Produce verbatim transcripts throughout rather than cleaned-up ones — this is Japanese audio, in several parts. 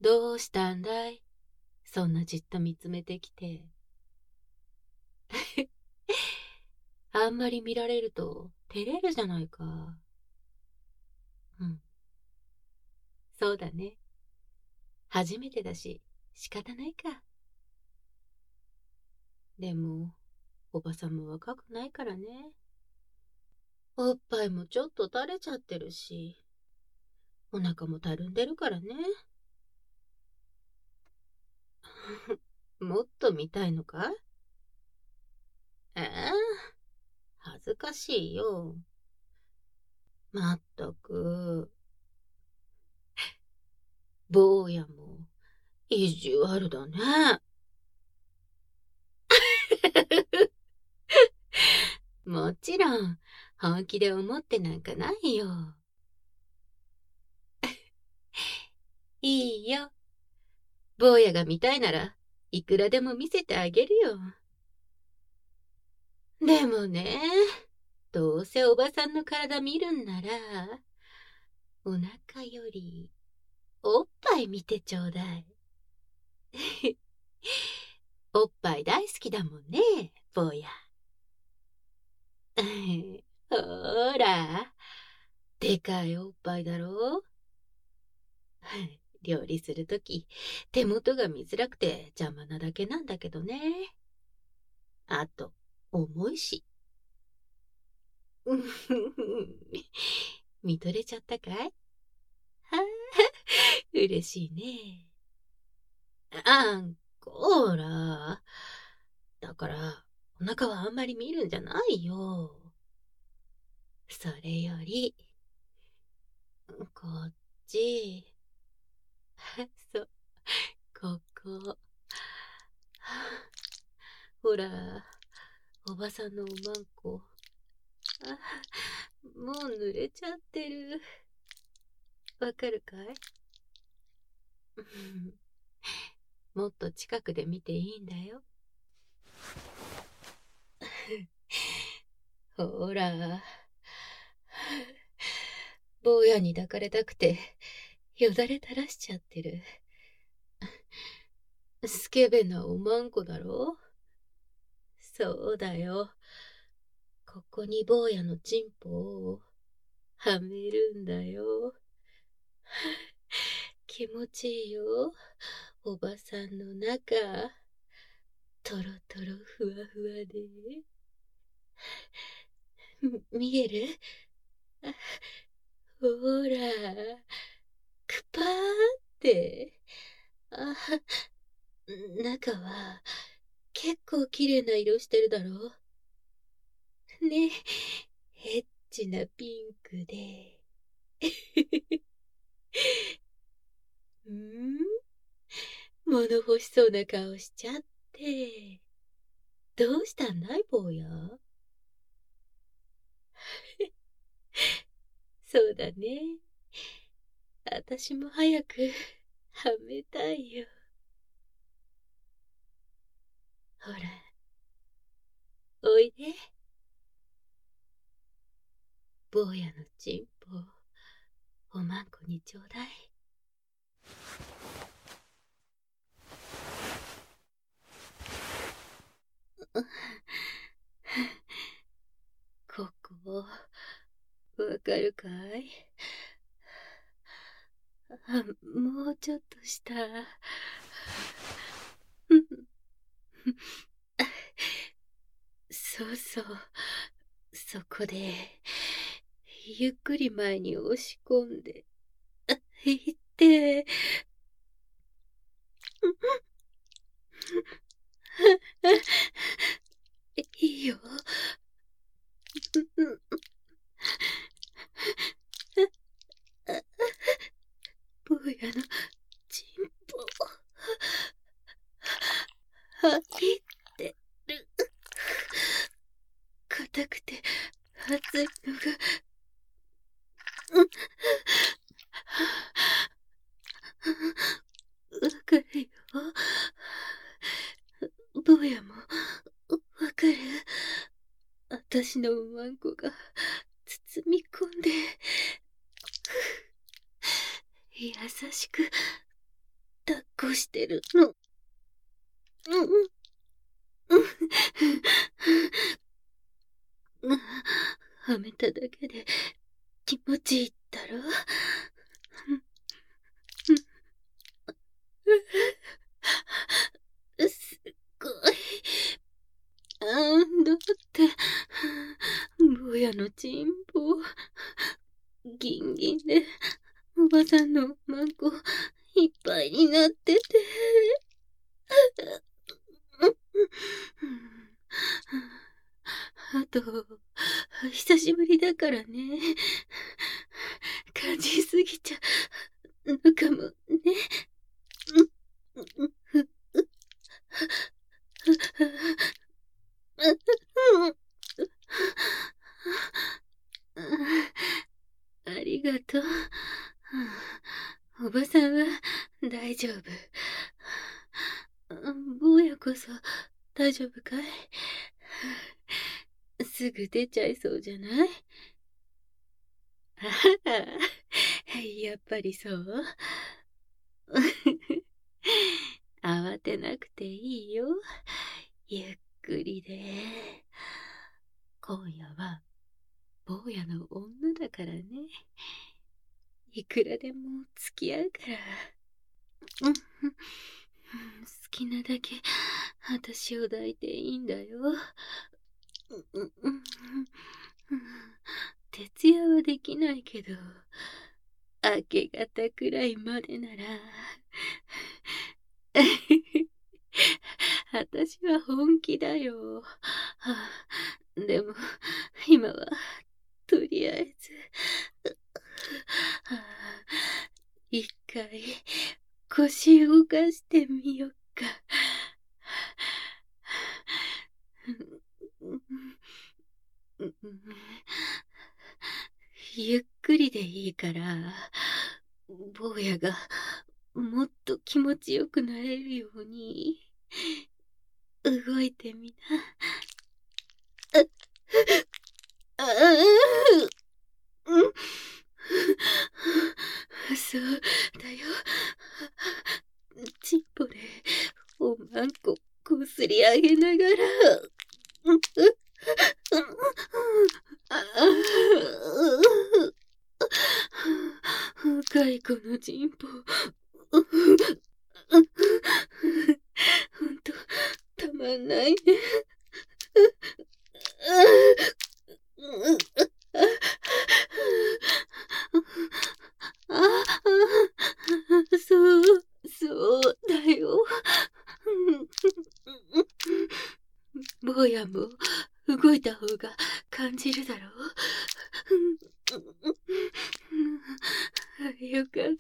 どうしたんだい？そんなじっと見つめてきて。あんまり見られると照れるじゃないか。うん。そうだね。初めてだし、仕方ないか。でも、おばさんも若くないからね。おっぱいもちょっと垂れちゃってるし、お腹もたるんでるからね。もっと見たいのか？ええ、恥ずかしいよ。まったく、坊やも意地悪だね。もちろん、本気で思ってなんかないよ。いいよ。坊やが見たいならいくらでも見せてあげるよ。でもね、どうせおばさんの体見るんなら、お腹よりおっぱい見てちょうだい。おっぱい大好きだもんね、坊や。ほら、でかいおっぱいだろ。料理するとき、手元が見づらくて邪魔なだけなんだけどね。あと、重いし。見とれちゃったかい？はあ、嬉しいね。あんこら。だから、お腹はあんまり見るんじゃないよ。それより、こっち。そう、ここ。ほら、おばさんのおまんこ。あ、もう濡れちゃってる。わかるかい？もっと近くで見ていいんだよ。ほら、坊やに抱かれたくて、よだれ垂らしちゃってる。スケベなおまんこだろ？そうだよ。ここに坊やのチンポをはめるんだよ。気持ちいいよ。おばさんの中、とろとろふわふわで。見える？ほら、くぱーって。あ、中は結構綺麗な色してるだろ？ね、エッチなピンクで。ん？物欲しそうな顔しちゃって。どうしたんだい、坊や？そうだね。あたしも早くはめたいよ。ほら、おいで。坊やのチンポ、おまんこにちょうだい。ここ、わかるかい？あ、もうちょっとした。そうそう、そこで、ゆっくり前に押し込んで、いって、いいよ。坊やのチンポ、入ってる。硬くて熱いのが、わかるよ。坊やも、わかる？あたしのおまんこが包み込んで、優しく抱っこしてるの。うん、うん、はめただけで気持ちいいだろ。すっごい。あんだって、坊やのチンポ、ギンギンで、おばさんのマンコいっぱいになってて。あと、久しぶりだからね。感じすぎちゃうのかもね。ありがとう。おばさんは大丈夫。坊やこそ大丈夫かい？すぐ出ちゃいそうじゃない？ああ、やっぱりそう？慌てなくていいよ。ゆっくりで。今夜は坊やの女だからね。いくらでも付き合うから。うん、好きなだけ私を抱いていいんだよ。徹夜はできないけど、明け方くらいまでなら。私は本気だよ。でも、今は、とりあえず、一回、腰動かしてみよっか。ゆっくりでいいから、坊やがもっと気持ちよくなれるように、動いてみな。あ、あ、うん。そうだよ。チンポでおまんここすり上げながら。若い子のチンポ。ほんと、たまんないね。そう、そうだよ。坊やも動いた方が感じるだろう。よかった。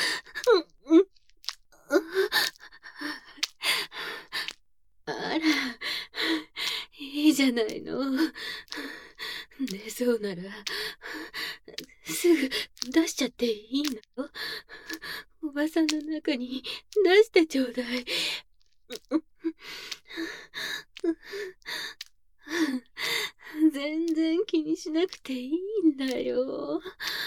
あら、いいじゃないの。寝そうなら、すぐ出しちゃっていいの？おばさんの中に出してちょうだい。全然気にしなくていいんだよ。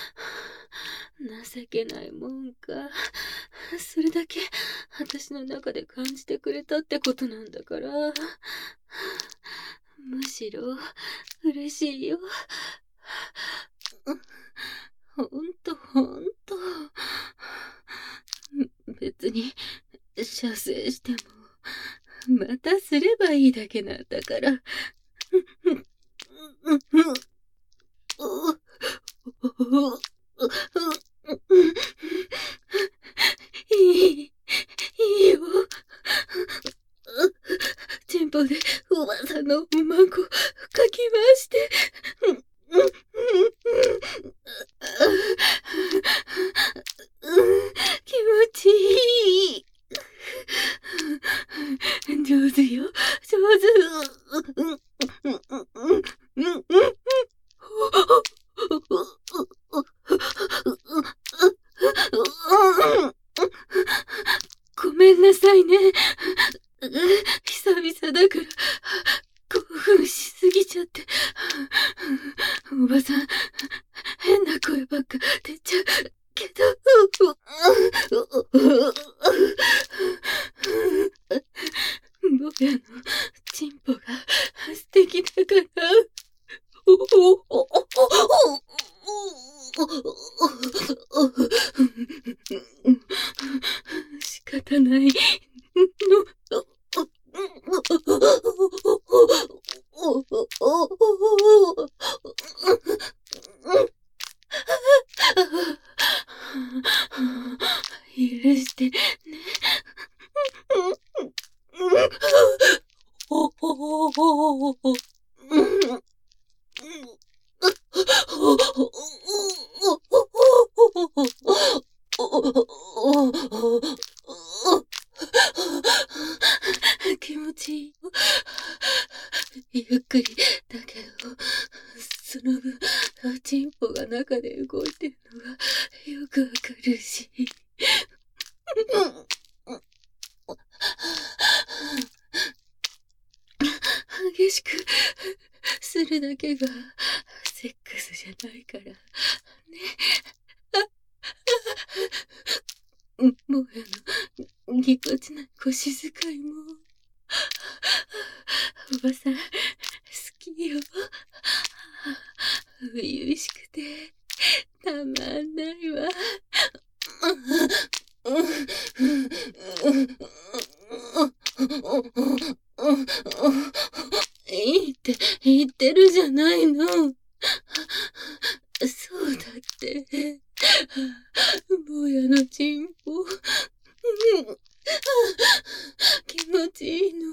情けないもんか。それだけ私の中で感じてくれたってことなんだから。むしろ嬉しいよ。ほんとほんと。別に射精してもまたすればいいだけなんだから。いい、いいよ。チンポでおばさんのマンコかき回して。気持ちいい。上手よ、上手。ごめんなさいね。久々だから興奮しすぎちゃって。おばさん、変な声ばっか出ちゃけど、坊やのチンポが素敵だから、仕方ないの。許してね。気持ちいいよ。ゆっくりだけど、その分、チンポが中で動いてるのがよくわかるし。激しくするだけがセックスじゃないからね。もうあのぎこちない腰使いもおばさん好きよ。初々しくてたまんないわ。いいって言ってるじゃないの。そうだって。坊やのチンポ気持ちいいの。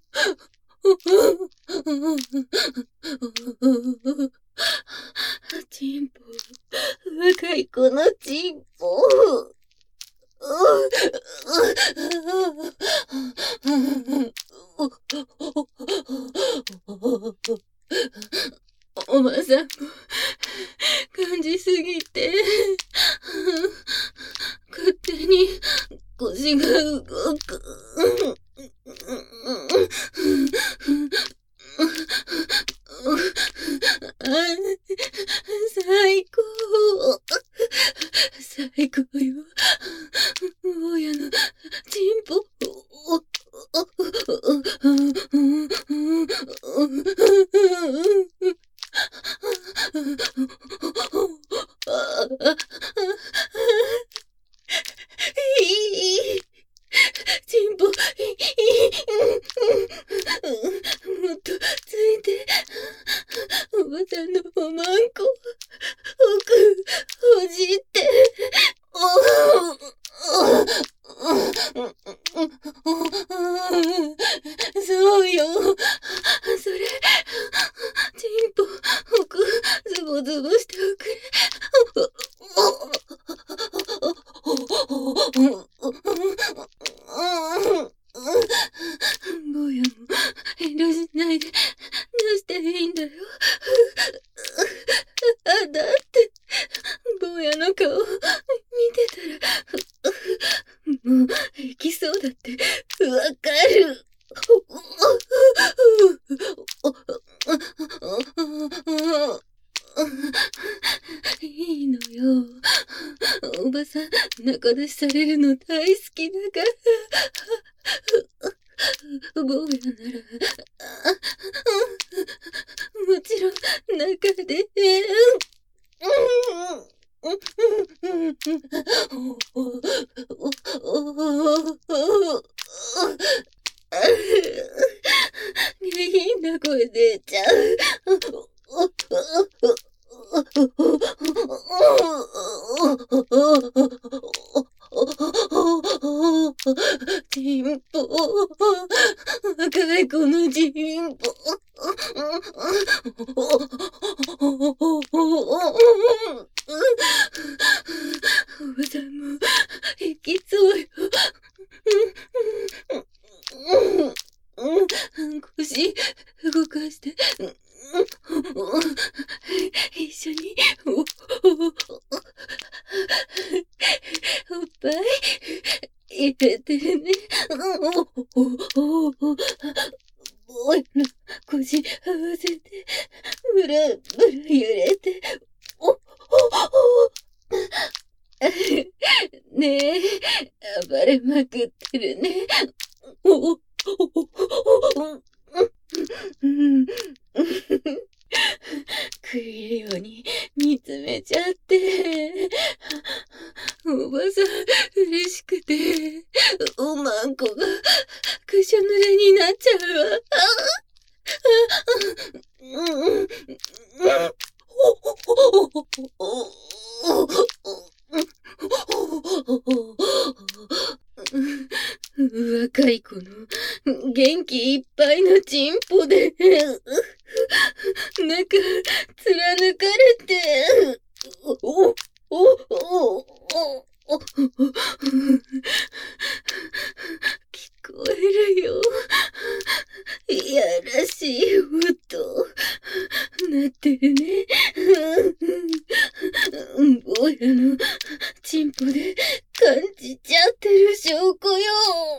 チンポ、若い子のチンポ。おばさんも感じすぎて勝手に腰が動く。最高最高よ。坊やのチンポいいチンポもっとついて、おばさんのおまんこ奥ほじってそうよ。それチンポ奥ズボズボしておくれ。坊やも遠慮しないで出していいんだよ。あ、だって坊やの顔見てたらもう行きそうだってわかる。いいのよ。おばさん仲出しされるの大好きだから。坊やならもちろん中で下品な声出ちゃう。チンポ若い子のチンポおばさんも行きそうよ。腰動かして一緒におっぱい入れてね。おいの腰合わせてブラブラ揺れておおおねえ、暴れまくってるね。おお、おお、うん、食い入るように見つめちゃって、おばさん嬉しくて、おまんこがくしょ濡れになっちゃうわ。若い子の元気いっぱいのチンポで、なんか貫かれて、お、お、お、お、お、聞こえるよ。いやらしい音、なってるね。坊やのチンポで感じちゃってる証拠よ。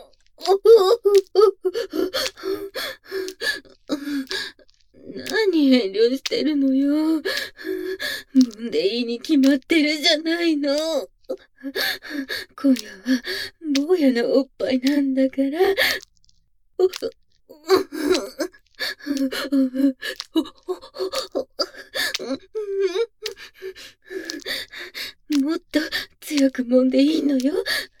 何遠慮してるのよ。揉んでいいに決まってるじゃないの。今夜は坊やのおっぱいなんだから。もっと強く揉んでいいのよ。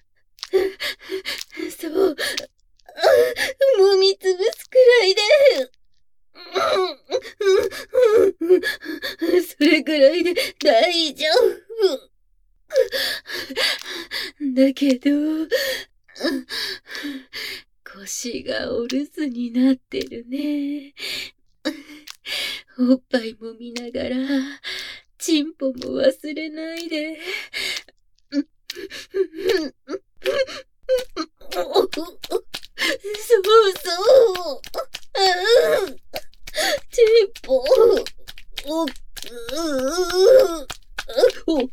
そう。揉みつぶすくらいで。それくらいで大丈夫。だけど、腰がお留守になってるね。おっぱいも見ながら、チンポも忘れないで。そうそう。チンポ、おっ、お、お、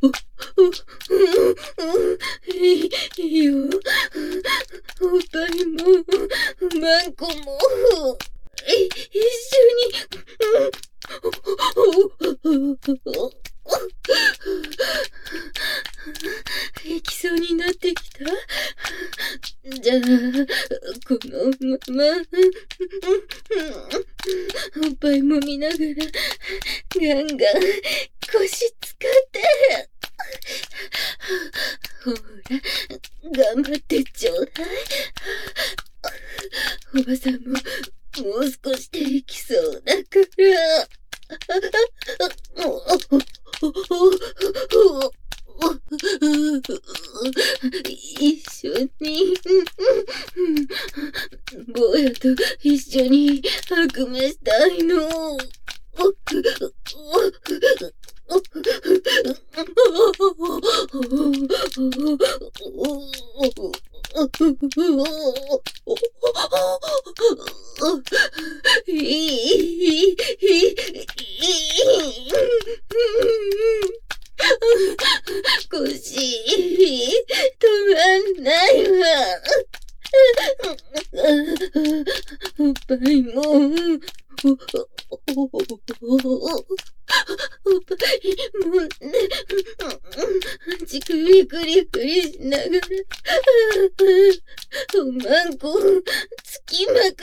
いいよ。おっぱいも、マンコも、い、一緒に、行きそうになってきた。じゃあ、このまま、おっぱいも見ながら、ガンガン腰使って。ほら、頑張ってちょうだい。おばさんも、もう少しで行きそうだから。一緒に、坊やと一緒に悪夢したいの。腰、止まんないわ。おっぱいも、おっぱいもね、じくりくりくりしながら、おまんこ、つきまくって。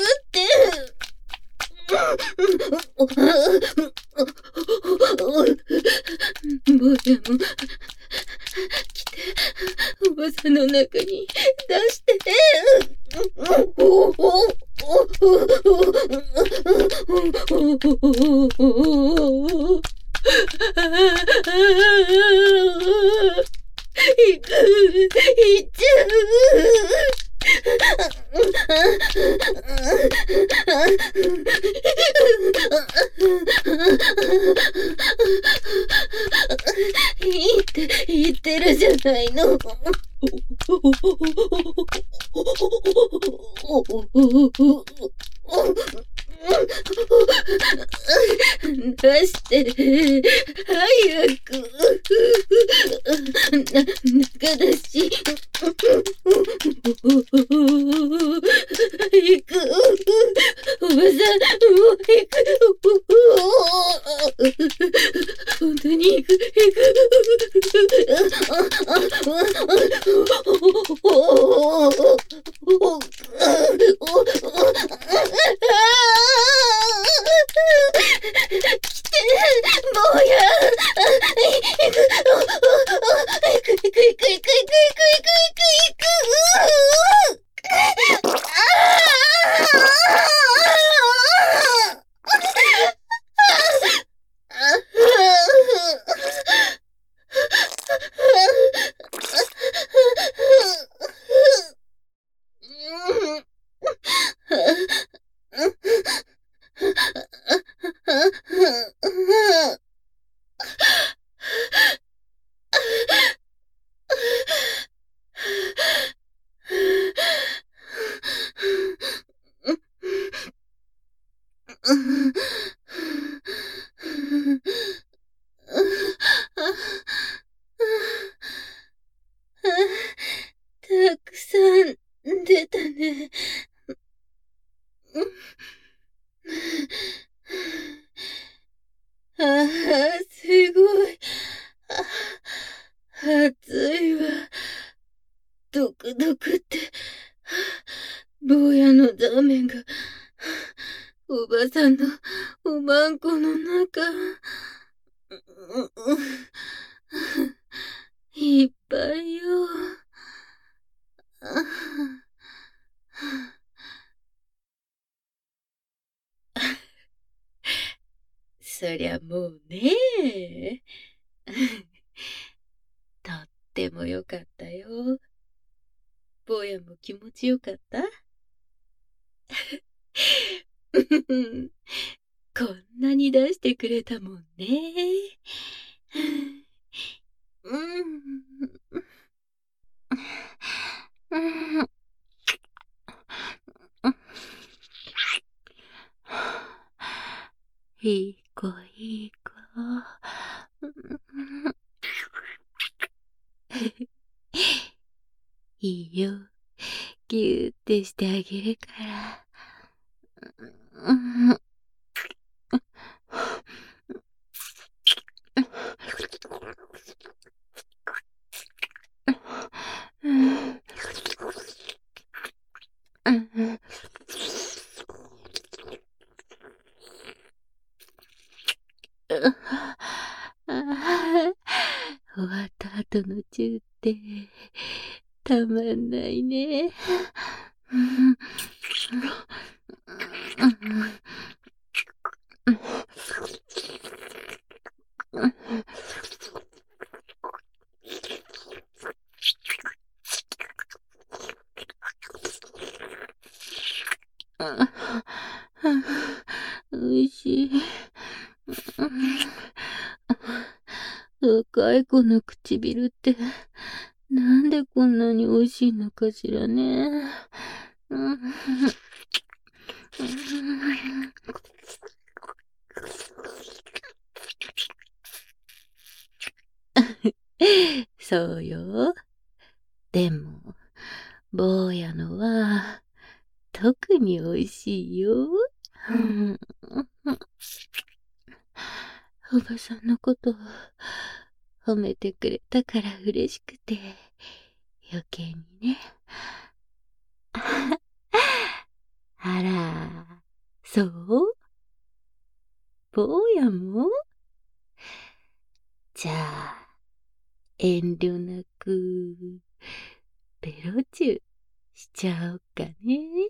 坊やも、来て、おばさんの中に出して。行く、行っちゃう。いいって言ってるじゃないの。出して、早く。な、中だし。行く。おばさん、もう行く。本当に行く、行く。 たくさん出たね。ああ、すごい。暑いわ。ドクドクって、坊やの座面が、おばさんのおまんこの中、いっぱいよ。そりゃもうね。とってもよかったよ。坊やも気持ちよかった？こんなに出してくれたもんね。うん。いい子いい子。いいよ。ぎゅーってしてあげるから。終わった後のチューってたまんないね。おいしい。若い子の唇ってなんでこんなに美味しいのかしらね。そうよ。でも、坊やのは特に美味しいよ。おばさんのことを褒めてくれたから嬉しくて、余計にね。あら、そう？坊やも？じゃあ、遠慮なく、ベロチューしちゃおうかね。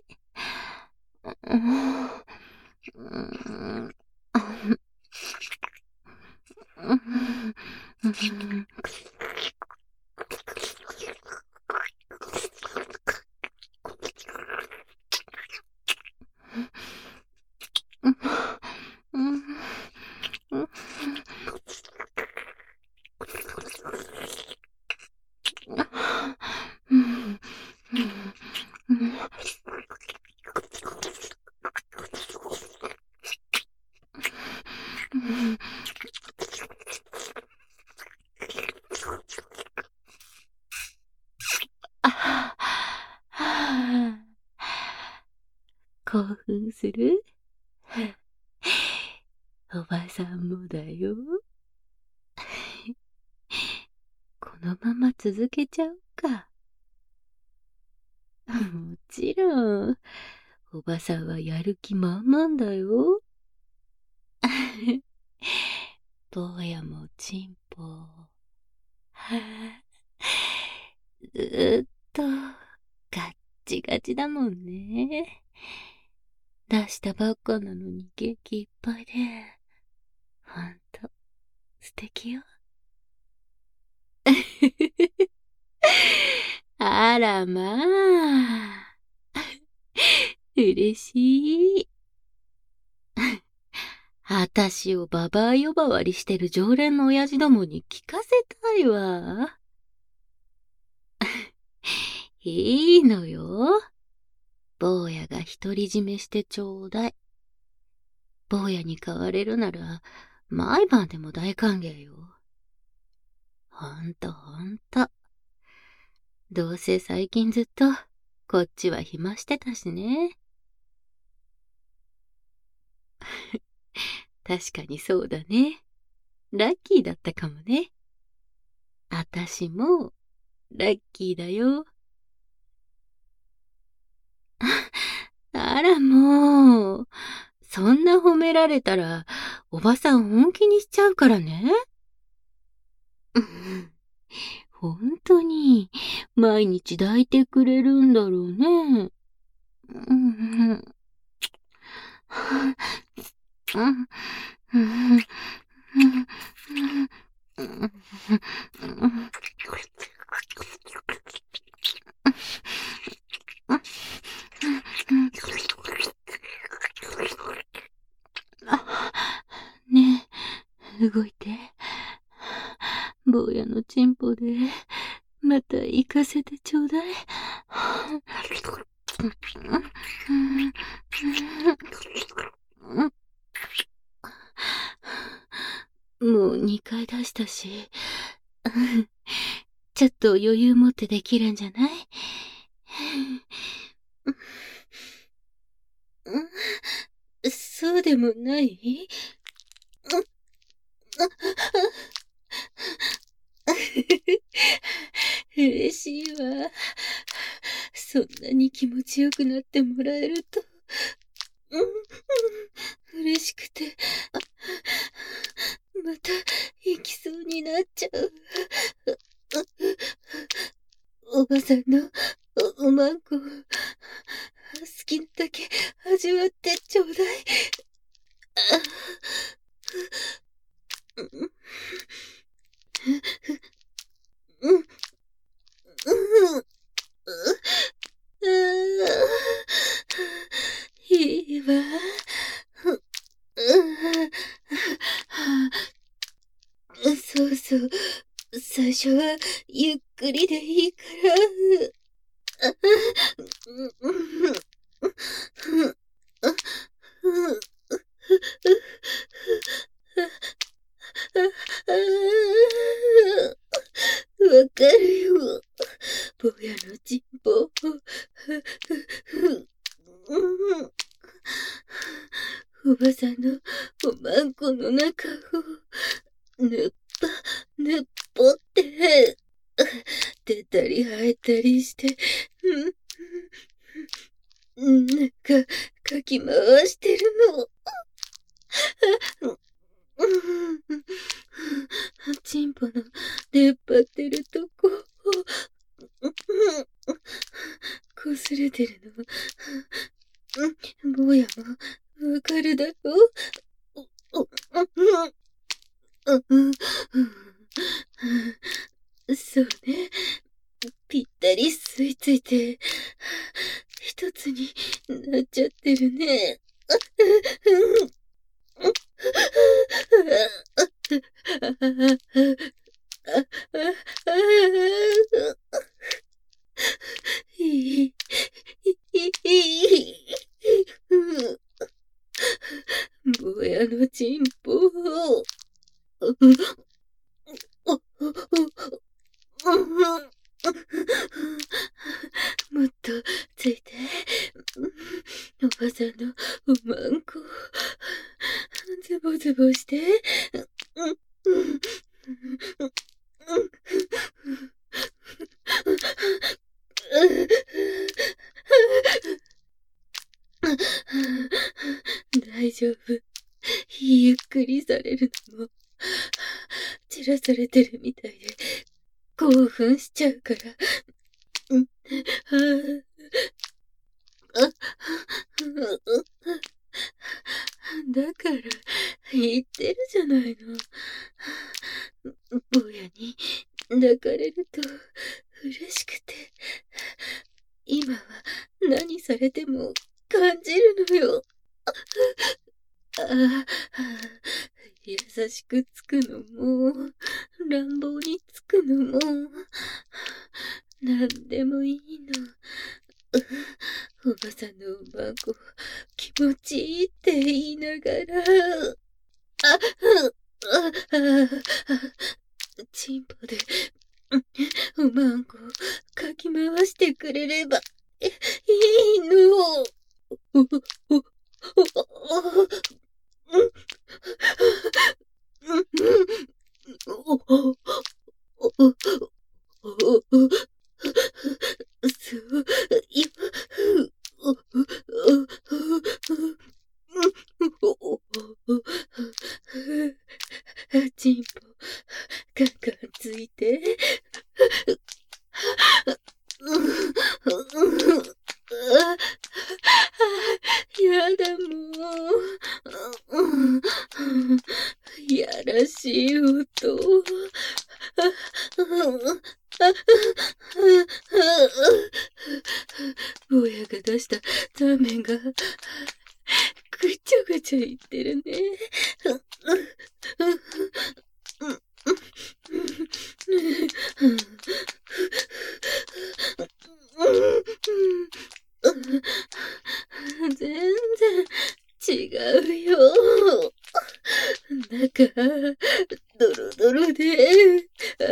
興奮する？おばさんもだよ。このまま続けちゃおうか。もちろん、おばさんはやる気満々だよ。坊やもちんぽ。はあ、ずーっとガッチガチだもんね。出したばっかなのに元気いっぱいで、ほんと素敵よ。あらまあ。嬉しい。あたしをババア呼ばわりしてる常連の親父どもに聞かせたいわ。いいのよ。坊やが独り占めしてちょうだい。坊やに買われるなら、毎晩でも大歓迎よ。ほんとほんと。どうせ最近ずっと、こっちは暇してたしね。確かにそうだね。ラッキーだったかもね。あたしも、ラッキーだよ。あらもう、そんな褒められたら、おばさん本気にしちゃうからね。本当に、毎日抱いてくれるんだろうね。ねえ、動いて。坊やのチンポで、また行かせてちょうだい。もうにかい出したし、ちょっと余裕持ってできるんじゃない？そうでもない？嬉しいわ。そんなに気持ちよくなってもらえると、うん、嬉しくて、また行きそうになっちゃう。おばさんのお、おまんこ、好きなだけ味わってちょうだい。うん、うん、いいわ。そうそう。最初はゆっくりでいいから。わかるよ。坊やのちんぽ。おばさんのおまんこの中を、ぬっぱ、ぬっぽって、出たり生えたりして、なんか、かき回してるの。チンポの出っ張ってるとこを、こすれてるの。坊やもわかるだろう？そうね。ぴったり吸い付いて、一つになっちゃってるね。坊やのチンポ。もっとついて。おばさんのおまんこ。ズボズボして。 丈夫。ゆっくりされるのも、散らされてるみたいで、興奮しちゃうから。うん、あだから、言ってるじゃないの。坊やに抱かれると嬉しくて、今は何されても感じるのよ。ああ、優しくつくのも、乱暴につくのも、なんでもいいの。おばさんのおまんこ、気持ちいいって言いながら、あ、あ、あ、チンポで、おまんこ、かき回してくれれば、いいの。お、お、お、お、チンポ、ガンガンついて。やだもう。やらしい音。坊やが出したザーメンがぐちゃぐちゃいってるね。全然違うよ。中、ドロドロで、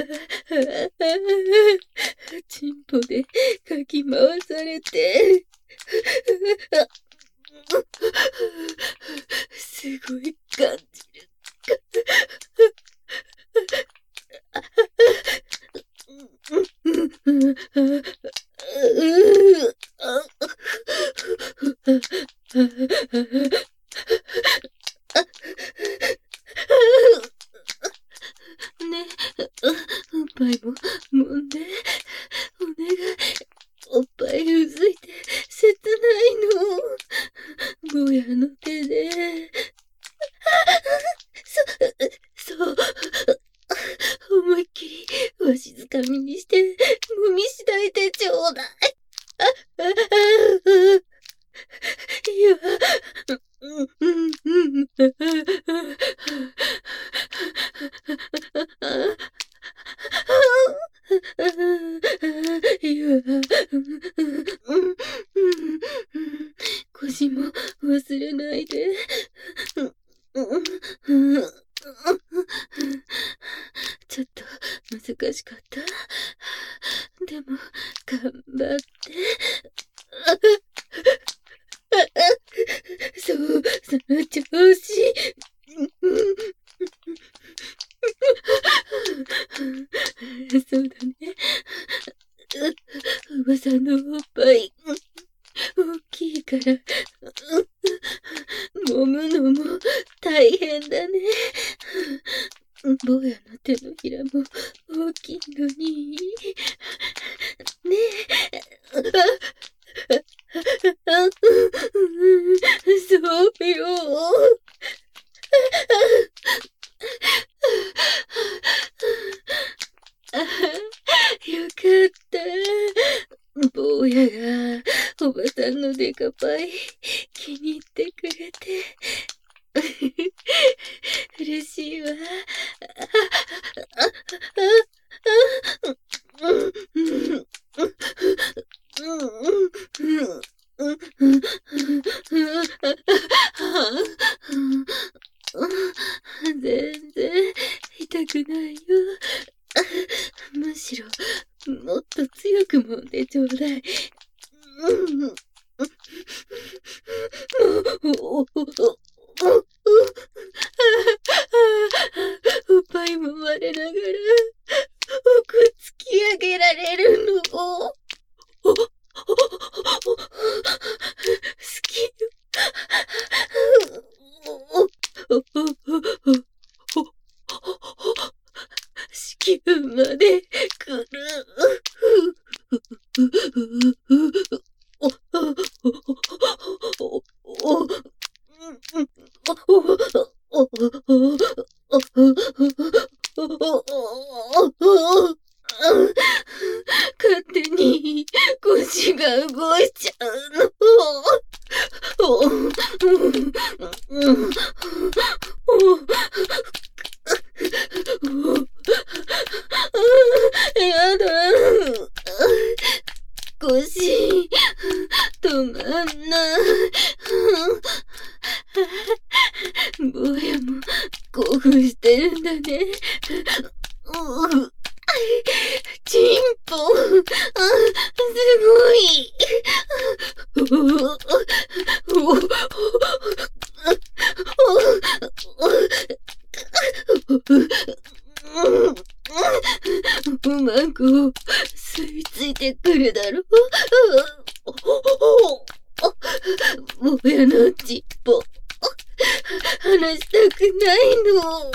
チンポでかき回されて、すごい感じる。ね、おっぱいも揉んで、お願い。おっぱいうずいて切ないの。坊やの手で。そ、そう。思いっきりわしづかみにして、もみしだいてちょうだい。あ、あ、あ、いや、うん、うん、うん。いや、腰も忘れないで。ちょっと難しかった。でも、頑張って。そう、その調子。そうだね。おばさんのおっぱい、大きいから、揉むのも大変だね。坊やの手のひらも大きいのに。ねえ。そうよ。よかった。坊やがおばさんのデカパイ気に入ってくれて嬉しいわ。全然痛くないよ。むしろもっと強く揉んでちょうだい。おっぱいも割れながら奥突き上げられるの。好きよ。 腰が動いちゃうの。おうんうんやだ。腰、止まんない。坊やも興奮してるんだね。チンポ、あ、すごい。うまく吸い付いてくるだろう。坊やのチンポ、離したくないの。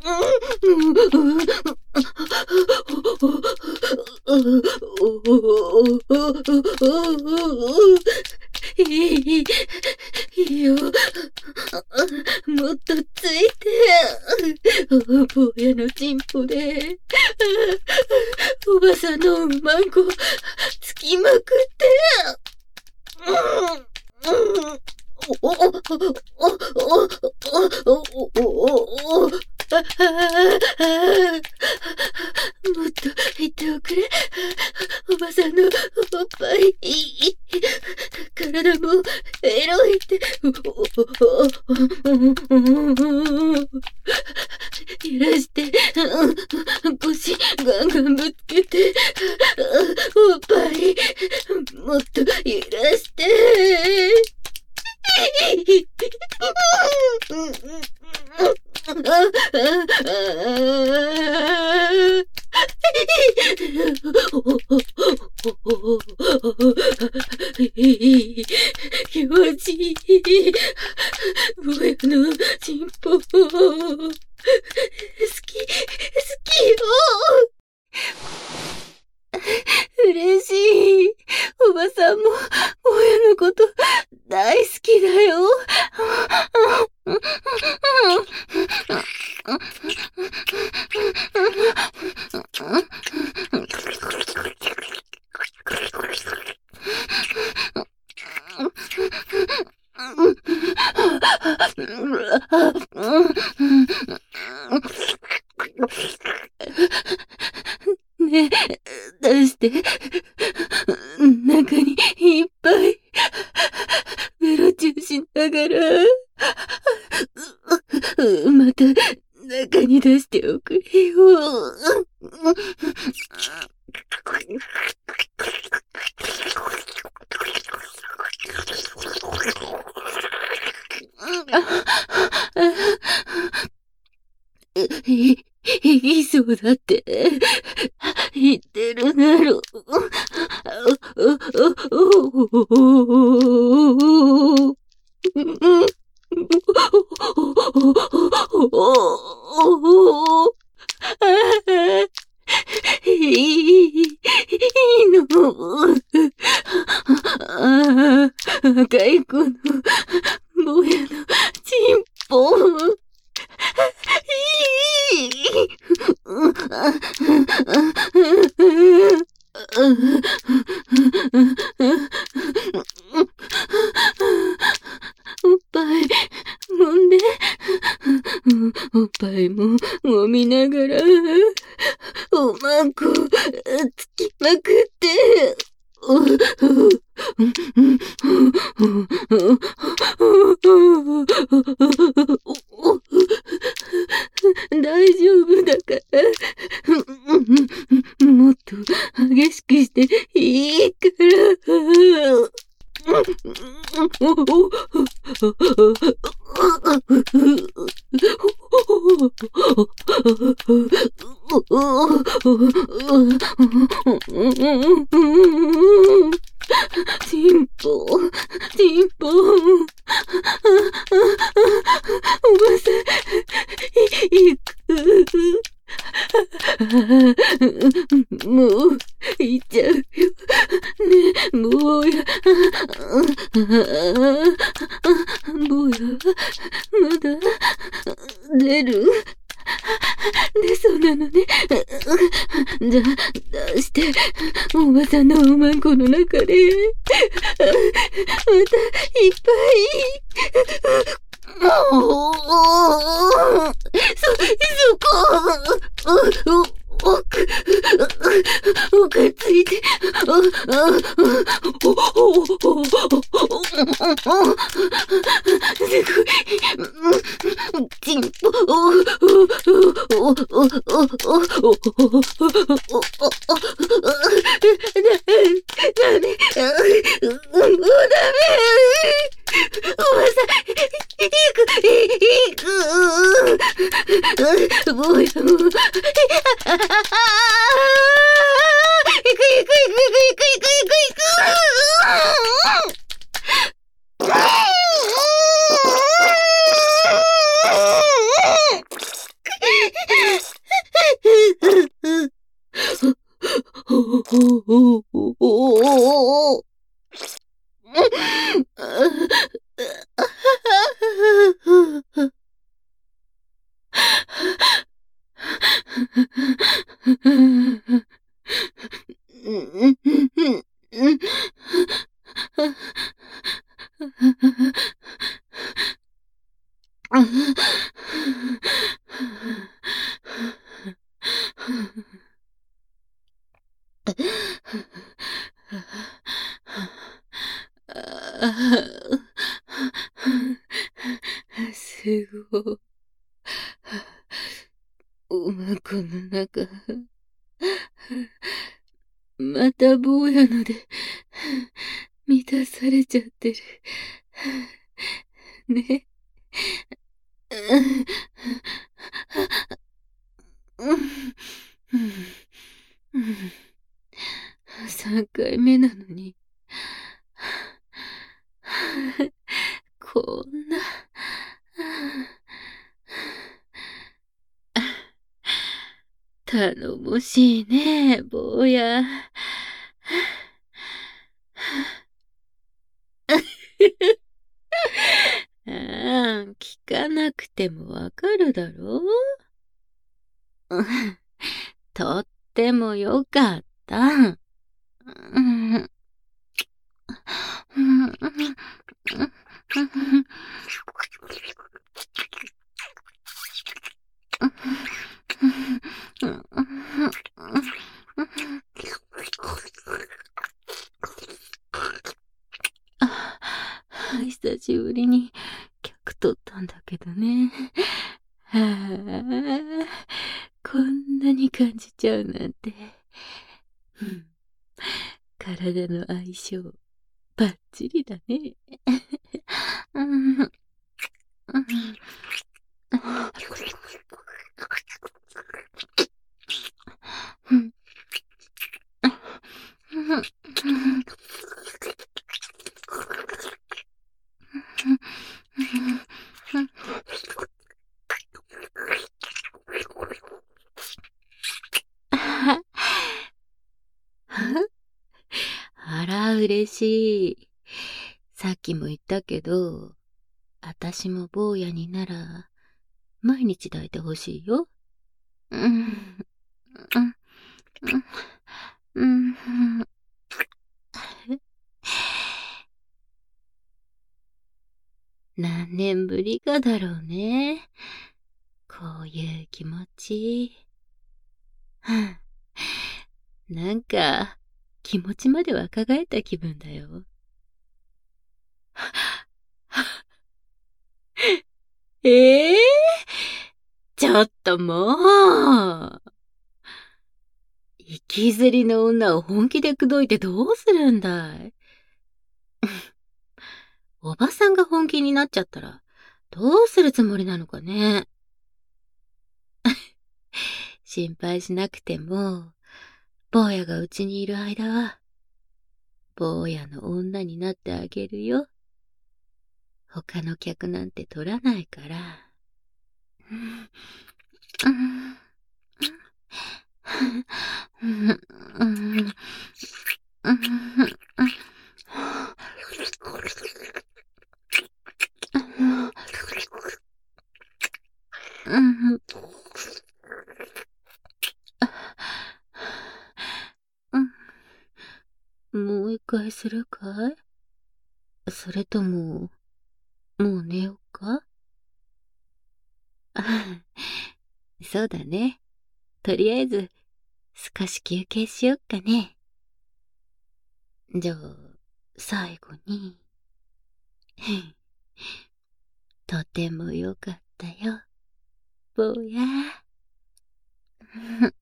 いい、いいよ。もっとついて。坊やのチンポで、おばさんのうまんこ、つきまくって。おおおおおおおおもっと言っておくれ。おばさんのおっぱい、体もエロいって。揺らして、腰ガンガンぶつけて、おっぱいもっと揺らして。気持ちいい。坊やのチンポ。好き、好きよ。嬉しい。おばさんも坊やのこと大好きだよ。ねえ、出して。中にいっぱいベロチューしながら、また中に出しておくれよ。い、いきそうだって言ってるだろう。いいの。赤い子の坊やのチンポ。いい。おっぱい揉んで、おっぱいも揉みながら、おまんこつきまくって、大丈夫だから、もっと激しくしていいから。チンポ、チンポ。おばさん、行く。もう、行っちゃうよ。ねえ、坊や。坊や、まだ、出る？ で、そうなのね。じゃあ、出して、おばさんのおまんこの中で、また、いっぱい、もう、そ、そこ、お、おく、おくついて、お、お、お、お、お、お、すごい、ちんぽ、お、お、お、お、お、お、お、お、ダメ、もうダメ、おばさん、行く、行く、もうや、もう、行く、行く、行く、行く、行く、行く、行すごい。おまこの中、また坊やので、満たされちゃってる。ね。三回目なのに、こんな、頼もしいね、坊や。ああ、聞かなくてもわかるだろう。とってもよかった。久しぶりに客取ったんだけどね。はあ、こんなに感じちゃうなんて。うん、体の相性バッチリだね。うんうんあら、嬉しい。さっきも言ったけど、あたしも坊やになら、毎日抱いてほしいよ。うん、うん、うん、うん。何年ぶりかだろうね。こういう気持ち。なんか、気持ちまで若返った気分だよ。ええー、ちょっともう。行きずりの女を本気で口説いてどうするんだい。おばさんが本気になっちゃったら、どうするつもりなのかね。心配しなくても、坊やがうちにいる間は、坊やの女になってあげるよ。他の客なんて取らないから。 もう一回するかい？それとも、もう寝ようか？ああ、そうだね。とりあえず、少し休憩しよっかね。じゃあ、最後に。とてもよかったよ、坊や。